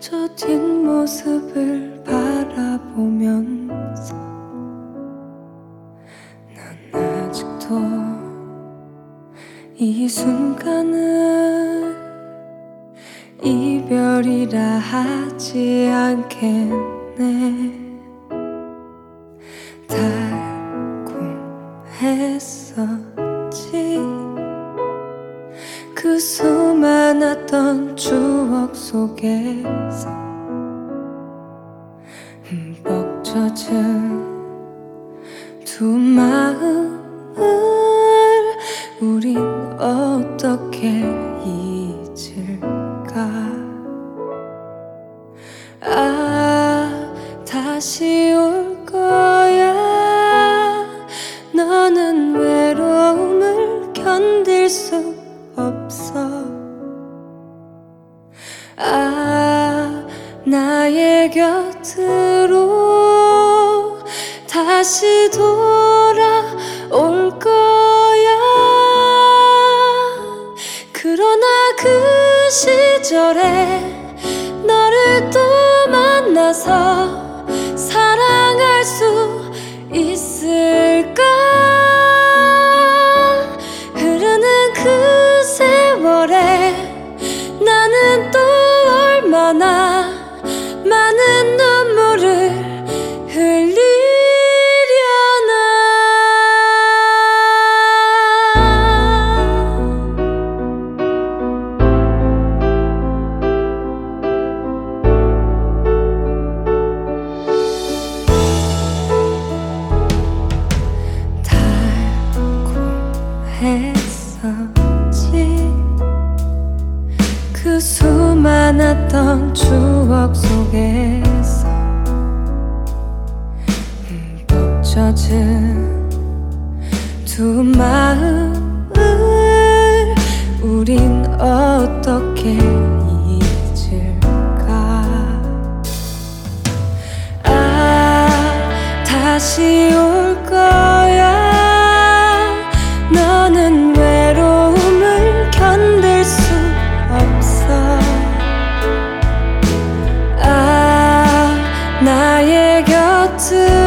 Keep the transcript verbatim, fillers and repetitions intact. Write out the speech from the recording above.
저 뒷모습을 바라보면서 난 아직도 이 순간을 이별이라 하지 않겠네. 달콤했었지 그 수많았던 추억 속에서 흠뻑 젖은 두 마음을 우린 어떻게 잊을까. 아, 다시 올 거야. 너는 외로움을 견딜 수 없어. 아, 나의 곁으로 다시 돌아올 거야. 그러나 그 시절에 너를 또 만나서 사랑할 수 있을까. 흐르는 그 세월에 나는 또 얼마나 많은 눈물을 흘리려나. 달콤했었지 그 수많았던 추억 속에서 흠뻑 젖은 두 마음을 우린 어떻게 잊을까. 아, 다시 올 거야. 너는 외로움을 견딜 수 없어. 아, 나의 곁을